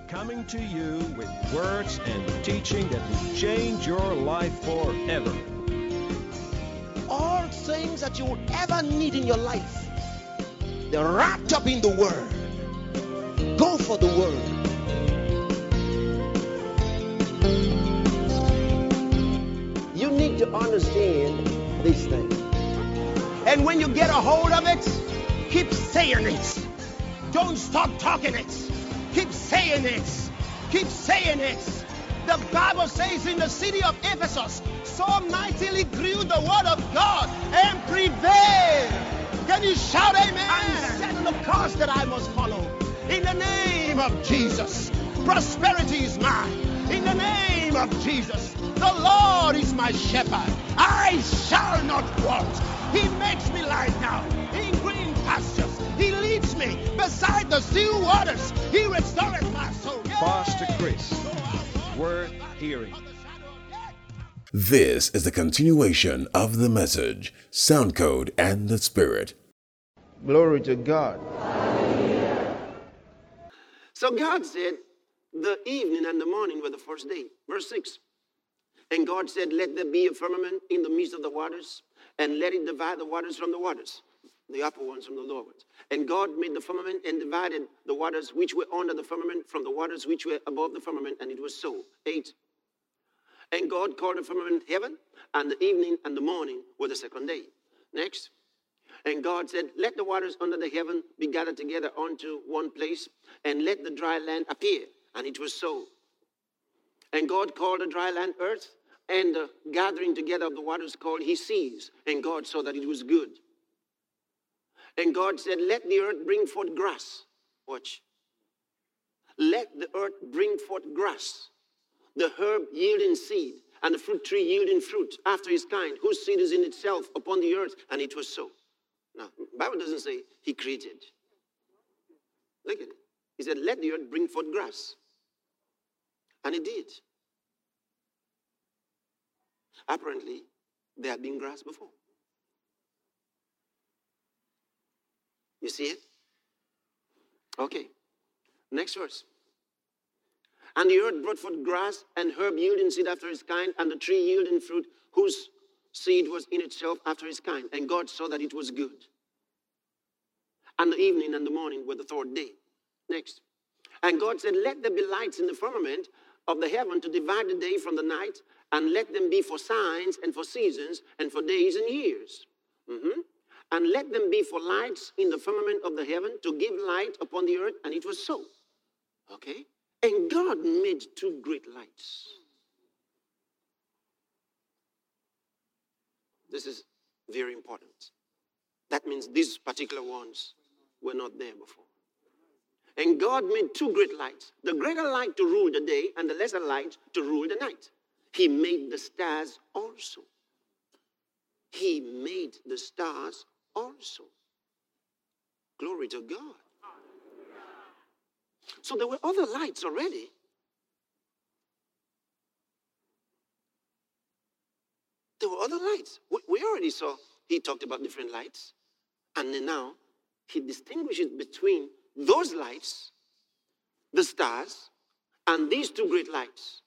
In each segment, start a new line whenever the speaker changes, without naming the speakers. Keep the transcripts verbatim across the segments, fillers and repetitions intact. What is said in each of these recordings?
coming to you with words and teaching that will change your life forever.
All things that you will ever need in your life, they're wrapped up in the Word. Go for the Word. You need to understand these things. And when you get a hold of it, keep saying it. Don't stop talking it. Keep saying it. Keep saying it. The Bible says in the city of Ephesus, so mightily grew the word of God and prevailed. Can you shout amen? I'm set on the course that I must follow. In the name of Jesus, prosperity is mine. In the name of Jesus, the Lord is my shepherd. I shall not want. He makes me lie down in green pastures. He leads me beside the still waters. He restores my soul. Yeah.
Pastor Chris, worth hearing.
This is the continuation of the message, Sound Code and the Spirit.
Glory to God.
So God said, the evening and the morning were the first day. Verse six. And God said, let there be a firmament in the midst of the waters, and let it divide the waters from the waters, the upper ones from the lower ones. And God made the firmament and divided the waters which were under the firmament from the waters which were above the firmament, and it was so. Eight. And God called the firmament heaven, and the evening and the morning were the second day. Next. And God said, let the waters under the heaven be gathered together unto one place, and let the dry land appear. And it was so. And God called the dry land earth, and the gathering together of the waters called he seas. And God saw that it was good. And God said, let the earth bring forth grass. Watch. Let the earth bring forth grass, the herb yielding seed, and the fruit tree yielding fruit after his kind, whose seed is in itself upon the earth. And it was so. Now, the Bible doesn't say he created. Look at it. He said, let the earth bring forth grass. And it did. Apparently, there had been grass before. You see it? Okay. Next verse. And the earth brought forth grass and herb yielding seed after his kind, and the tree yielding fruit whose seed was in itself after his kind. And God saw that it was good. And the evening and the morning were the third day. Next. And God said, let there be lights in the firmament of the heaven to divide the day from the night, and let them be for signs and for seasons and for days and years. Mm-hmm. And let them be for lights in the firmament of the heaven to give light upon the earth. And it was so. Okay? And God made two great lights. This is very important. That means these particular ones were not there before. And God made two great lights, the greater light to rule the day and the lesser light to rule the night. He made the stars also. He made the stars also. Glory to God. So there were other lights already. There were other lights. We already saw, he talked about different lights. And then now, he distinguishes between those lights, the stars, and these two great lights.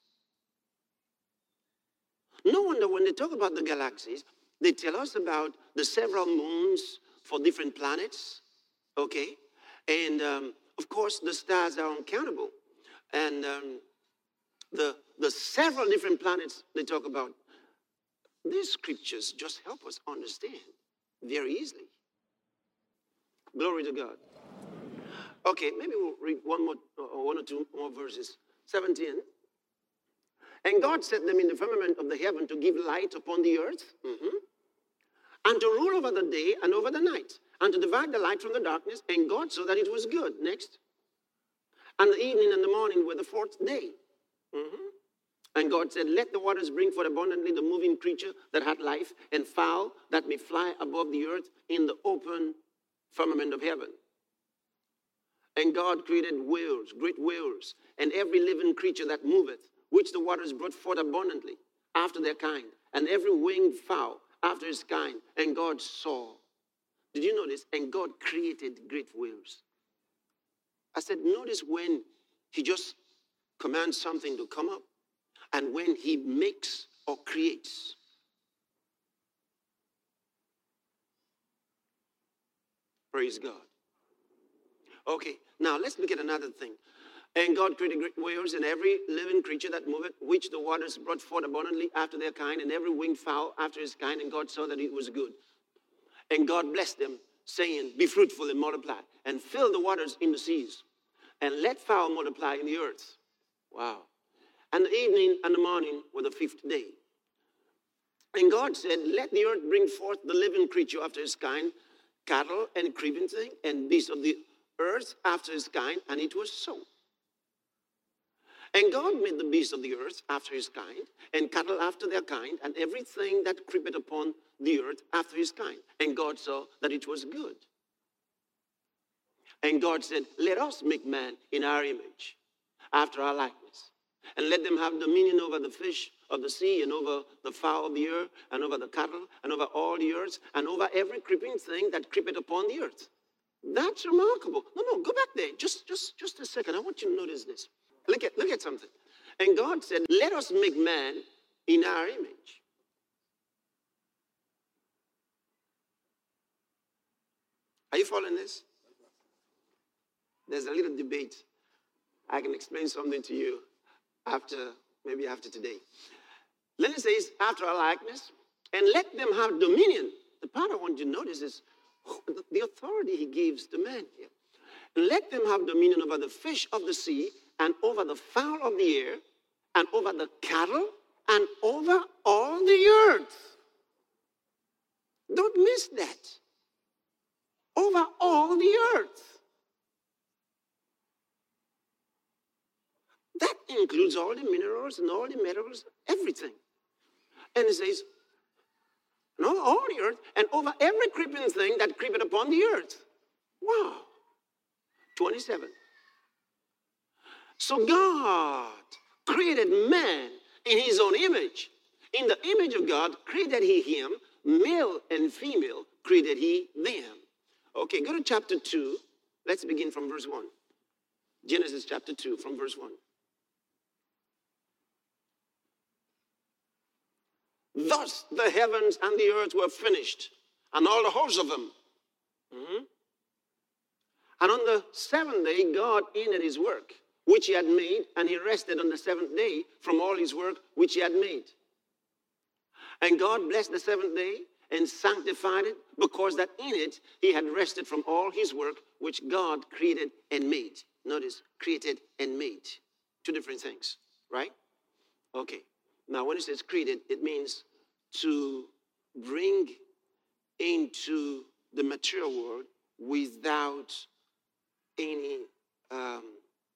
No wonder when they talk about the galaxies, they tell us about the several moons for different planets, okay? And, um, of course, the stars are uncountable. And um, the, the several different planets they talk about, these scriptures just help us understand very easily. Glory to God. Okay, maybe we'll read one more, or one or two more verses. seventeen. And God set them in the firmament of the heaven to give light upon the earth, mm-hmm, and to rule over the day and over the night, and to divide the light from the darkness. And God saw that it was good. Next. And the evening and the morning were the fourth day. Mm-hmm. And God said, let the waters bring forth abundantly the moving creature that had life, and fowl that may fly above the earth in the open firmament of heaven. And God created whales, great whales, and every living creature that moveth, which the waters brought forth abundantly after their kind, and every winged fowl after his kind. And God saw. Did you notice? And God created great whales. I said, notice when he just commands something to come up, and when he makes or creates. Praise God. Okay, now let's look at another thing. And God created great whales and every living creature that moveth, which the waters brought forth abundantly after their kind, and every winged fowl after his kind, and God saw that it was good. And God blessed them, saying, be fruitful and multiply, and fill the waters in the seas, and let fowl multiply in the earth. Wow. And the evening and the morning were the fifth day. And God said, let the earth bring forth the living creature after his kind, cattle and creeping thing, and beasts of the earth after his kind, and it was so. And God made the beasts of the earth after his kind, and cattle after their kind, and everything that creepeth upon the earth after his kind. And God saw that it was good. And God said, let us make man in our image, after our likeness, and let them have dominion over the fish of the sea, and over the fowl of the air, and over the cattle, and over all the earth, and over every creeping thing that creepeth upon the earth. That's remarkable. No, no, go back there. Just, just, just a second. I want you to notice this. Look at, look at something. And God said, let us make man in our image. Are you following this? There's a little debate. I can explain something to you after, maybe after today. Then it says, after our likeness, and let them have dominion. The part I want you to notice is the authority he gives to man here. Let them have dominion over the fish of the sea, and over the fowl of the air, and over the cattle, and over all the earth. Don't miss that. Over all the earth. That includes all the minerals and all the metals, everything. And it says, and over all the earth, and over every creeping thing that creepeth upon the earth. Wow. twenty-seven. So God created man in his own image. In the image of God created he him, male and female created he them. Okay, go to chapter two. Let's begin from verse one. Genesis chapter two from verse one. Thus the heavens and the earth were finished, and all the hosts of them. Mm-hmm. And on the seventh day, God ended his work, which he had made, and he rested on the seventh day from all his work which he had made. And God blessed the seventh day and sanctified it, because that in it he had rested from all his work which God created and made. Notice, created and made. Two different things, right? Okay. Now, when it says created, it means to bring into the material world without any, um,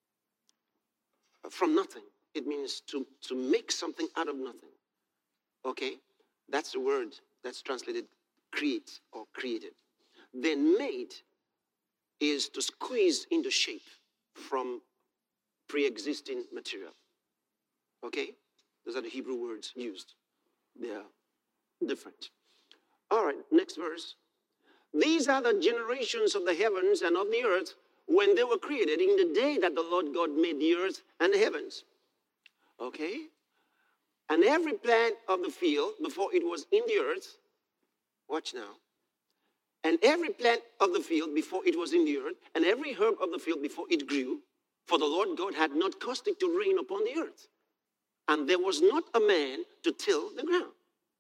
from nothing. It means to, to make something out of nothing. Okay? That's the word that's translated create or created. Then made is to squeeze into shape from pre-existing material. Okay? Those are the Hebrew words used. They are different. All right, next verse. These are the generations of the heavens and of the earth when they were created in the day that the Lord God made the earth and the heavens. Okay? And every plant of the field before it was in the earth, watch now, and every plant of the field before it was in the earth, and every herb of the field before it grew, for the Lord God had not caused it to rain upon the earth. And there was not a man to till the ground.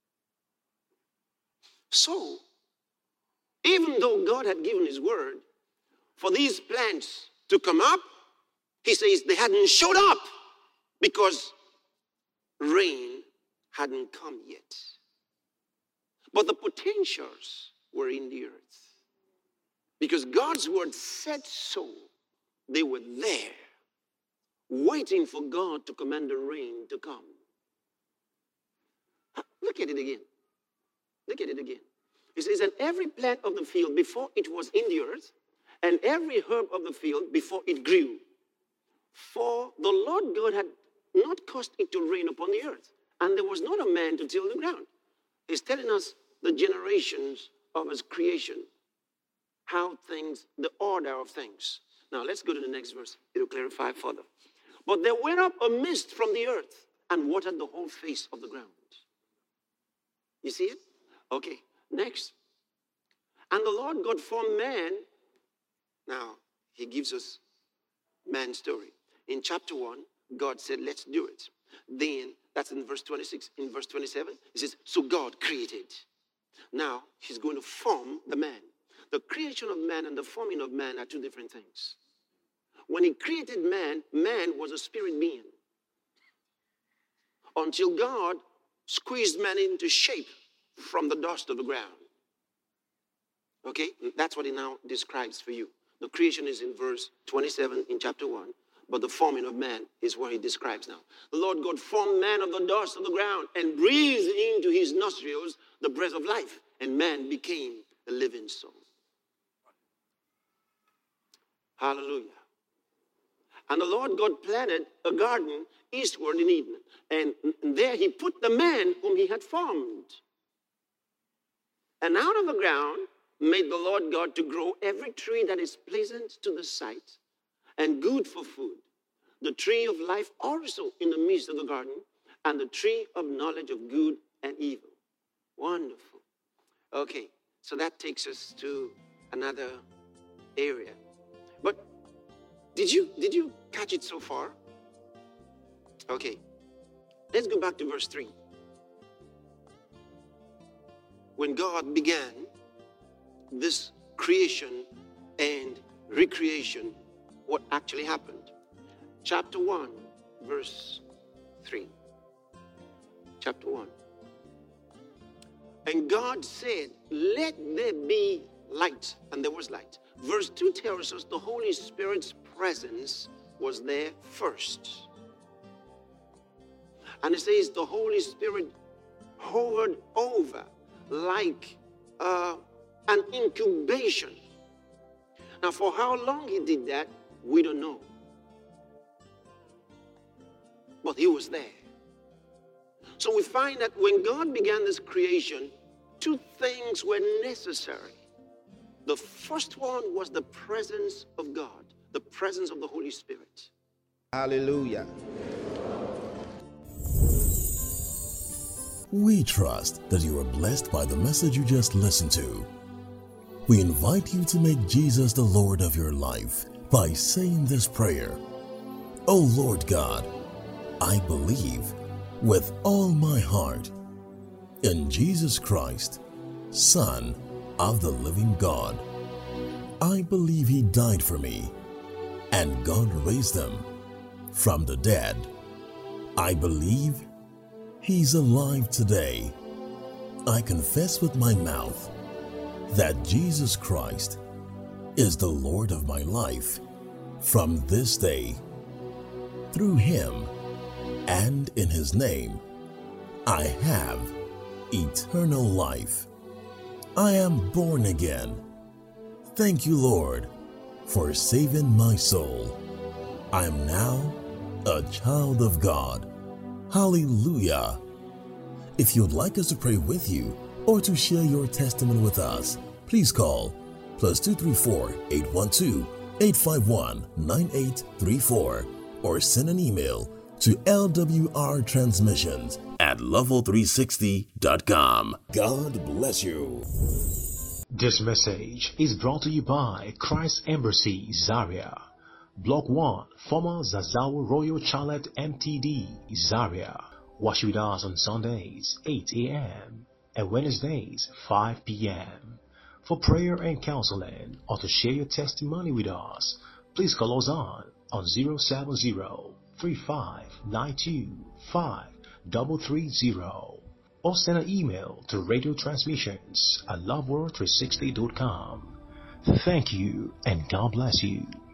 So, even though God had given his word for these plants to come up, he says they hadn't showed up because rain hadn't come yet. But the potentials were in the earth. Because God's word said so, they were there, waiting for God to command the rain to come. Look at it again. Look at it again. It says, and every plant of the field before it was in the earth, and every herb of the field before it grew. For the Lord God had not caused it to rain upon the earth, and there was not a man to till the ground. He's telling us the generations of his creation, how things, the order of things. Now let's go to the next verse. It'll clarify further. But there went up a mist from the earth and watered the whole face of the ground. You see it? Okay, next. And the Lord God formed man. Now, he gives us man's story. In chapter one, God said, let's do it. Then, that's in verse twenty-six. In verse twenty-seven, it says, so God created. Now, he's going to form the man. The creation of man and the forming of man are two different things. When he created man, man was a spirit being. Until God squeezed man into shape from the dust of the ground. Okay? That's what he now describes for you. The creation is in verse twenty-seven in chapter one. But the forming of man is what he describes now. The Lord God formed man of the dust of the ground and breathed into his nostrils the breath of life. And man became a living soul. Hallelujah. And the Lord God planted a garden eastward in Eden. And there he put the man whom he had formed. And out of the ground made the Lord God to grow every tree that is pleasant to the sight and good for food. The tree of life also in the midst of the garden, and the tree of knowledge of good and evil. Wonderful. Okay, so that takes us to another area. But did you did you catch it so far? Okay, let's go back to verse three. When God began this creation and recreation, what actually happened? Chapter one, verse three. Chapter one. And God said, let there be light. And there was light. Verse two tells us the Holy Spirit's presence was there first. And it says the Holy Spirit hovered over like uh, an incubation. Now, for how long he did that, we don't know. But he was there. So we find that when God began this creation, two things were necessary. The first one was the presence of God, the presence of the Holy Spirit.
Hallelujah.
We trust that you are blessed by the message you just listened to. We invite you to make Jesus the Lord of your life by saying this prayer. O Lord God, I believe with all my heart in Jesus Christ, Son of the living God. I believe he died for me and God raised him from the dead. I believe he's alive today. I confess with my mouth that Jesus Christ is the Lord of my life from this day. Through him and in his name, I have eternal life. I am born again. Thank you, Lord, for saving my soul. I am now a child of God. Hallelujah. If you'd like us to pray with you or to share your testimony with us, please call plus two three four, eight one two, eight five one, nine eight three four or send an email to L W R transmissions at level three sixty dot com. God bless you.
This message is brought to you by Christ Embassy, Zaria. Block one, former Zazawa Royal Charlotte M T D, Zaria. Wash with us on Sundays, eight a.m. and Wednesdays, five p.m. For prayer and counseling or to share your testimony with us, please call us on on zero seven zero, three five nine two, five three three zero or send an email to radio transmissions at love world three sixty dot com. Thank you and God bless you.